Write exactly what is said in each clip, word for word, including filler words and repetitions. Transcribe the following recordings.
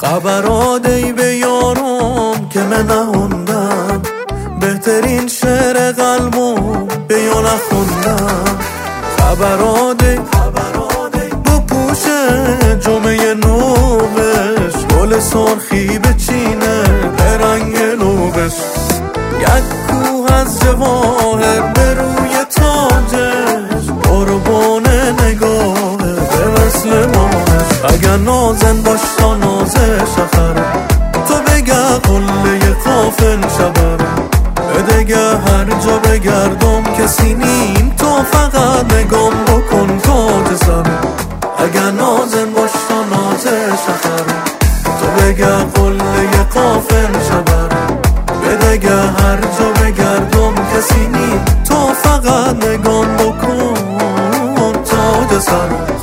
خبرادی به یارم که من نهوندم، بهترین شعر قلبم به یا نخوندم. خبرادی بپوشه جمعه نوبش، گل سرخی بچینه به رنگ نوبش. یک کوه از جواهر به روی تاجش، قربان نگاه به مثل ماهش. اگر نازن باش تا نازش اخره، تو بگه قله قافل شبره. بدگه هر جا بگردم کسی نیم، تو فقط نگام بکن تاج سره. اگر نازن باش تا نازش اخره، تو بگه قله قافل شبره. بدگه هر جا بگردم کسی نیم، تو فقط نگام بکن تاج سره.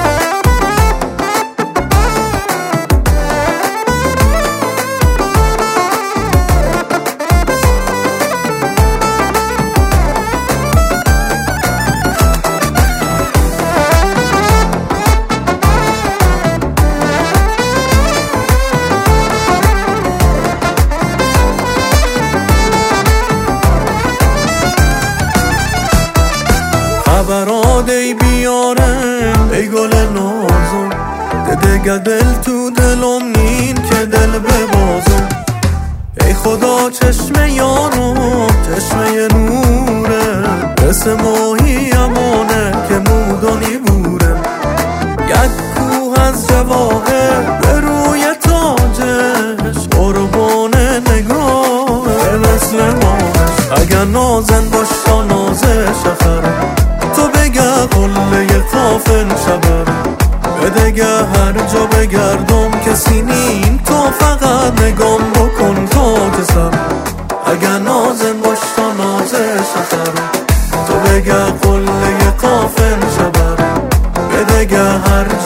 خبرادی بیارم ای گل نازم، دگه دل تو دلم نین که دل ببازم. ای خدا چشم یارم چشم نوره، مثل ماهی امانه که مودانی بوره. یک کوه از جواهر به روی تاجش، قربان نگاه مثل ماهش. اگر نازن باش تا نازش اخره، تو بگه قله قافل شبره. بدگه هر جا بگردم کسی نیم، تو فقط نگام بکن تاج سره. اگر نازن باش تا نازش اخره، تو بگه قله قافل شبره. بدگه هر